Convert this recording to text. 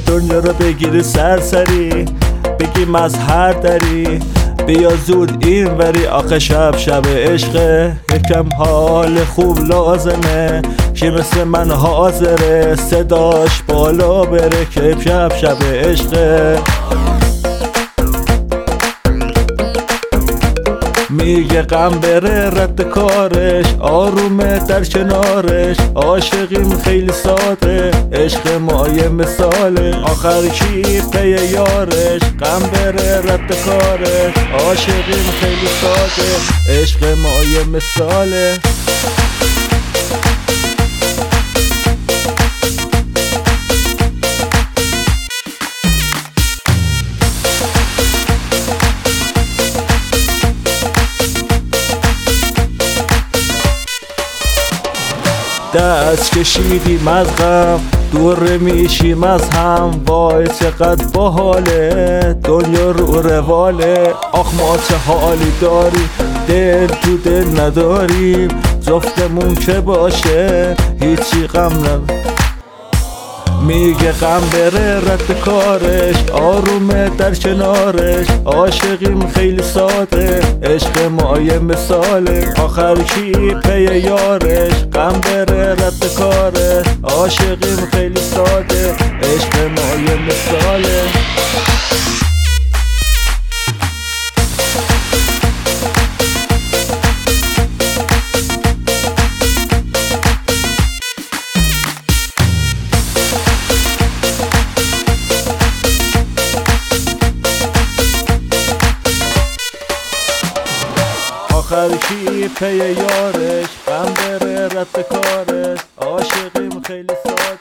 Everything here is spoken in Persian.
دنیا رو بگیری سرسری، بگیم از هر دری بیا زود این وری. آخه شب شب عشقه، یکم حال خوب لازمه، که مثل من حاضره صداش بالا بره که شب شب عشقه. میگه غم بره رد کارش، آرومه در کنارش، عاشقیم خیلی ساده، عشق ما یه مثاله، آخر کی پی یارش. غم بره رد کارش، عاشقیم خیلی ساده، عشق ما یه مثاله. دست کشیدیم از غم، دور میشیم از هم، وای چقدر باحاله دنیا رو رواله. آخ ما چه حالی داریم، دل تو دل نداریم، جفتمون که باشه هیچی غم نداریم. میگه غم بره رد کارش، آرومه در کنارش، عاشقیم خیلی ساده، عشق ما یه مثاله، آخر کی پی یارش. غم بره رد کارش، عاشقیم خیلی ساده، عشق ما یه مثاله. آخر کی پی یارش، غم بره رد کارش، عاشقیم خیلی ساده.